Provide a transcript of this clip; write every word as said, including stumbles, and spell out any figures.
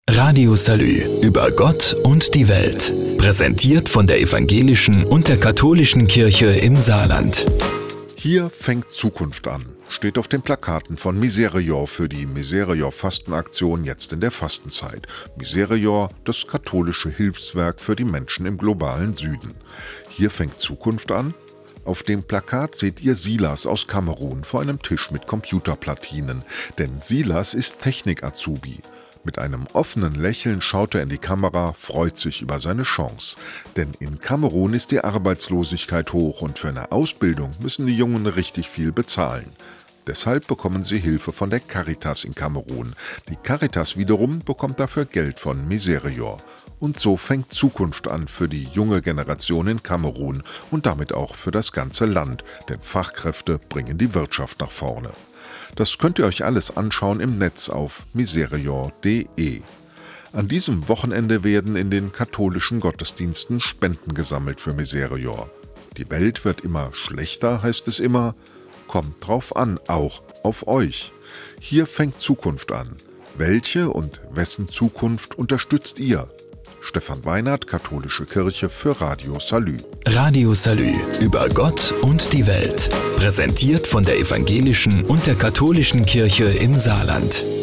Radio Salü über Gott und die Welt. Präsentiert von der evangelischen und der katholischen Kirche im Saarland. Hier fängt Zukunft an, steht auf den Plakaten von Miserior für die Miserior-Fastenaktion jetzt in der Fastenzeit. Miserior, das katholische Hilfswerk für die Menschen im globalen Süden. Hier fängt Zukunft an. Auf dem Plakat seht ihr Silas aus Kamerun vor einem Tisch mit Computerplatinen. Denn Silas ist Technik-Azubi. Mit einem offenen Lächeln schaut er in die Kamera, freut sich über seine Chance. Denn in Kamerun ist die Arbeitslosigkeit hoch und für eine Ausbildung müssen die Jungen richtig viel bezahlen. Deshalb bekommen sie Hilfe von der Caritas in Kamerun. Die Caritas wiederum bekommt dafür Geld von Miserior. Und so fängt Zukunft an für die junge Generation in Kamerun und damit auch für das ganze Land, denn Fachkräfte bringen die Wirtschaft nach vorne. Das könnt ihr euch alles anschauen im Netz auf miserior punkt de. An diesem Wochenende werden in den katholischen Gottesdiensten Spenden gesammelt für Miserior. Die Welt wird immer schlechter, heißt es immer. Kommt drauf an, auch auf euch. Hier fängt Zukunft an. Welche und wessen Zukunft unterstützt ihr? Stefan Weinert, Katholische Kirche für Radio Salü. Radio Salü über Gott und die Welt. Präsentiert von der evangelischen und der katholischen Kirche im Saarland.